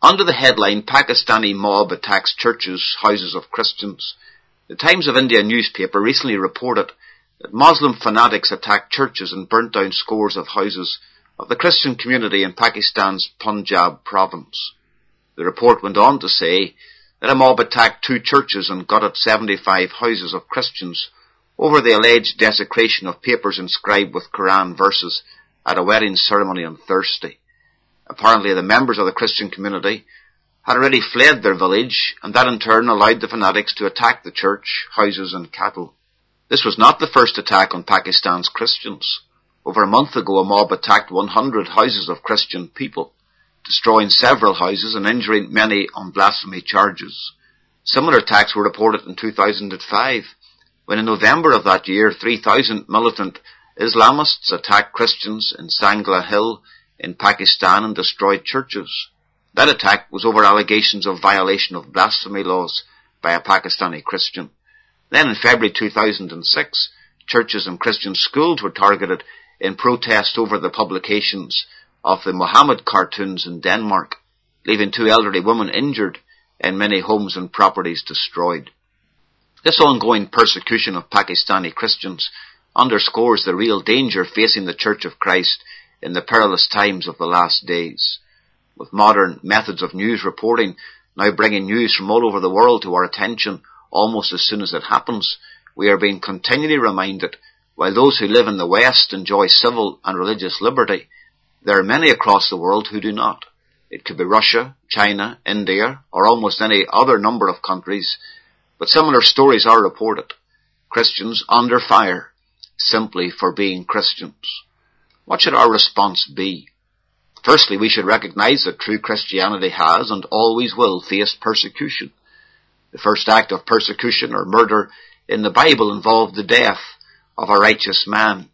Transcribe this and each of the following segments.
Under the headline, Pakistani mob attacks churches, houses of Christians, the Times of India newspaper recently reported that Muslim fanatics attacked churches and burnt down scores of houses of the Christian community in Pakistan's Punjab province. The report went on to say that a mob attacked 2 churches and gutted 75 houses of Christians over the alleged desecration of papers inscribed with Quran verses at a wedding ceremony on Thursday. Apparently the members of the Christian community had already fled their village, and that in turn allowed the fanatics to attack the church, houses and cattle. This was not the first attack on Pakistan's Christians. Over a month ago, a mob attacked 100 houses of Christian people, destroying several houses and injuring many on blasphemy charges. Similar attacks were reported in 2005, when in November of that year, 3,000 militant Islamists attacked Christians in Sangla Hill in Pakistan and destroyed churches. That attack was over allegations of violation of blasphemy laws by a Pakistani Christian. Then in February 2006, churches and Christian schools were targeted in protest over the publications of the Muhammad cartoons in Denmark, leaving 2 elderly women injured and many homes and properties destroyed. This ongoing persecution of Pakistani Christians underscores the real danger facing the Church of Christ in the perilous times of the last days. With modern methods of news reporting now bringing news from all over the world to our attention almost as soon as it happens, we are being continually reminded, while those who live in the West enjoy civil and religious liberty, there are many across the world who do not. It could be Russia, China, India, or almost any other number of countries, but similar stories are reported. Christians under fire simply for being Christians. What should our response be? Firstly, we should recognize that true Christianity has and always will face persecution. The first act of persecution or murder in the Bible involved the death of a righteous man.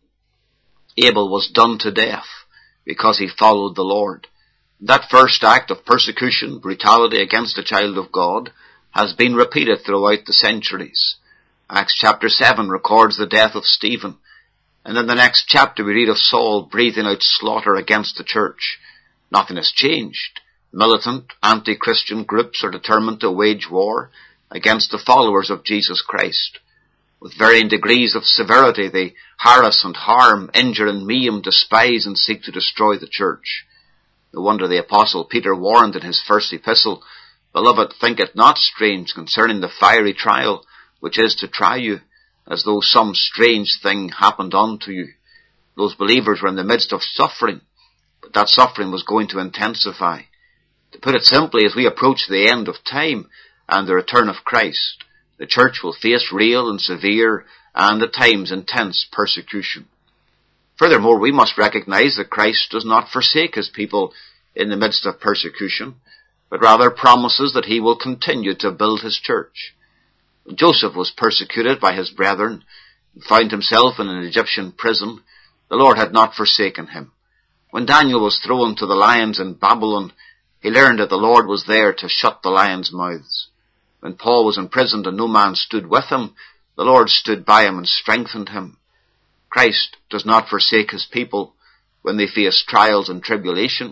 Abel was done to death because he followed the Lord. That first act of persecution, brutality against a child of God, has been repeated throughout the centuries. Acts chapter 7 records the death of Stephen, and in the next chapter we read of Saul breathing out slaughter against the church. Nothing has changed. Militant, anti-Christian groups are determined to wage war against the followers of Jesus Christ. With varying degrees of severity, they harass and harm, injure and maim, despise and seek to destroy the church. No wonder the Apostle Peter warned in his first epistle, "Beloved, think it not strange concerning the fiery trial which is to try you, as though some strange thing happened unto you." Those believers were in the midst of suffering, but that suffering was going to intensify. To put it simply, as we approach the end of time and the return of Christ, the church will face real and severe and at times intense persecution. Furthermore, we must recognize that Christ does not forsake his people in the midst of persecution, but rather promises that he will continue to build his church. When Joseph was persecuted by his brethren and found himself in an Egyptian prison, the Lord had not forsaken him. When Daniel was thrown to the lions in Babylon, he learned that the Lord was there to shut the lions' mouths. When Paul was imprisoned and no man stood with him, the Lord stood by him and strengthened him. Christ does not forsake his people when they face trials and tribulation.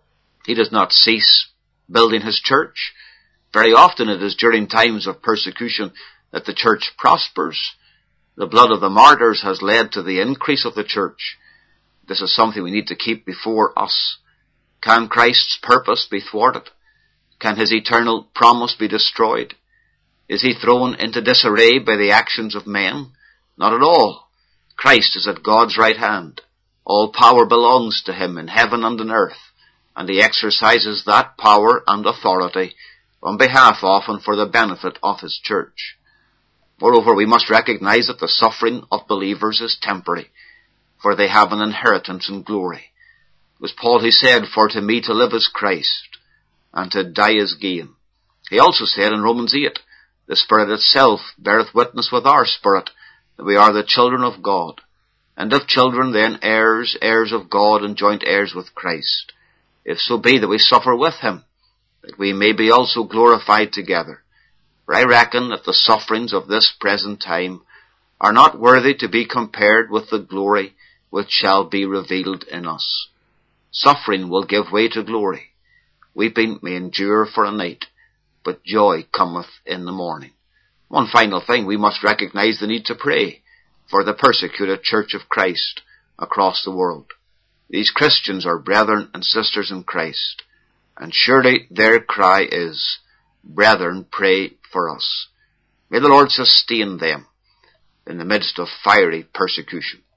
He does not cease building his church. Very often it is during times of persecution that the church prospers. The blood of the martyrs has led to the increase of the church. This is something we need to keep before us. Can Christ's purpose be thwarted? Can his eternal promise be destroyed? Is he thrown into disarray by the actions of men? Not at all. Christ is at God's right hand. All power belongs to him in heaven and on earth, and he exercises that power and authority on behalf of and for the benefit of his church. Moreover, we must recognize that the suffering of believers is temporary, for they have an inheritance in glory. It was Paul who said, "For to me to live is Christ, and to die is gain." He also said in Romans 8, "The Spirit itself beareth witness with our spirit that we are the children of God, and if children, then heirs, heirs of God, and joint heirs with Christ, if so be that we suffer with him, that we may be also glorified together. For I reckon that the sufferings of this present time are not worthy to be compared with the glory which shall be revealed in us." Suffering will give way to glory. Weeping may endure for a night, but joy cometh in the morning. One final thing, we must recognize the need to pray for the persecuted Church of Christ across the world. These Christians are brethren and sisters in Christ, and surely their cry is, "Brethren, pray for us." May the Lord sustain them in the midst of fiery persecution.